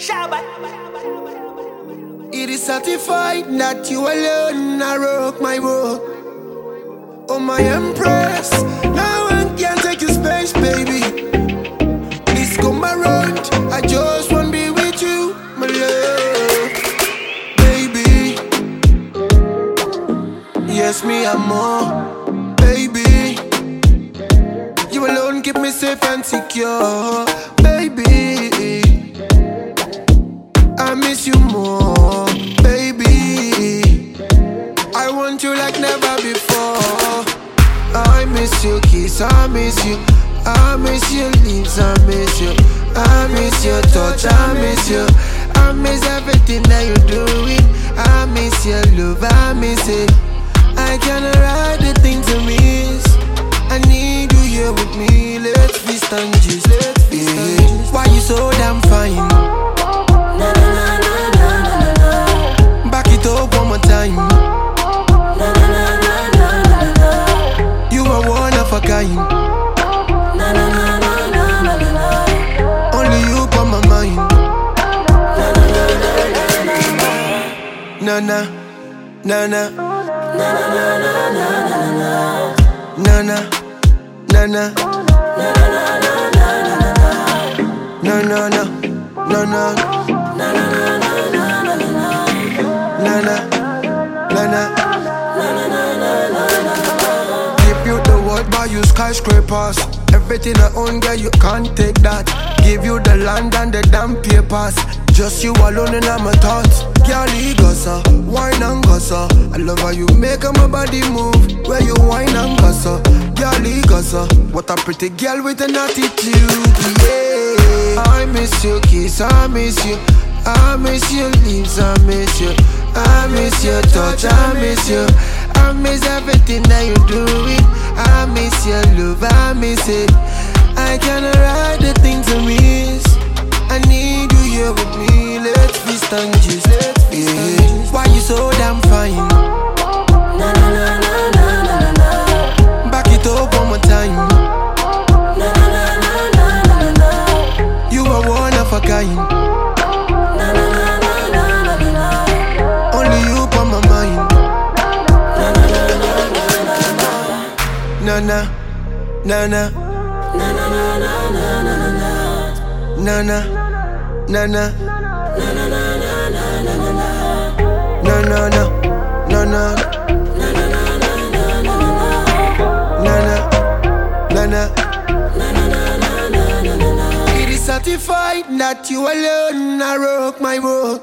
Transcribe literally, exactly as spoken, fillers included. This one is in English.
It is certified that you alone I rock my world. Oh my empress, no one can take your space, baby. Please come around, I just wanna be with you, my love. Baby, yes me I'm more, baby. You alone keep me safe and secure, baby. I miss you more, baby. I want you like never before. I miss your kiss, I miss you. I miss your lips, I miss you. I miss your touch, I miss you. I miss everything that you're doing. I miss your love, I miss it. I cannot write the things I miss. I need you here with me. Let's be stanges, let's be stanges. Why you so damn fine? Na na na na na na na. Back it up one more time. Na na na na na na na. You are one of a kind. Na na na na na na na. Only you on my mind. Na na na na na na. Na na, na na, Na na na na na na na. na na, na na, Na na na na na na na. na na, na na, Na na na na na na na. na na, na na. Na na na na na na. Give you the world, buy you skyscrapers. Everything I own, girl, you can't take that. Give you the land and the damn papers. Just you alone and my thoughts. Girl, gossa, wine and gossa. I love how you make my body move. Where you wine and gossa. Girl, gossa. What a pretty girl with an attitude, yeah. I miss your kiss, I miss you. I miss your lips, I miss you. I miss your touch, I miss you. I miss everything that you're doing. I miss your love, I miss it. I cannot write the things I miss. I need you here with me. Let's be stanges, let's be stanges. Why you so damn fine? Na na na na na na na. Back it up one more time. Na na na na na na na. You are one of a kind. Na na na na na na na. Only you on my mind. Na na na na na na. Na na, na na, Na na na na na na na. na na, na na, Na na na na na na na. na na, na na, na na, na na, na na. It is certified that you alone I rock my world.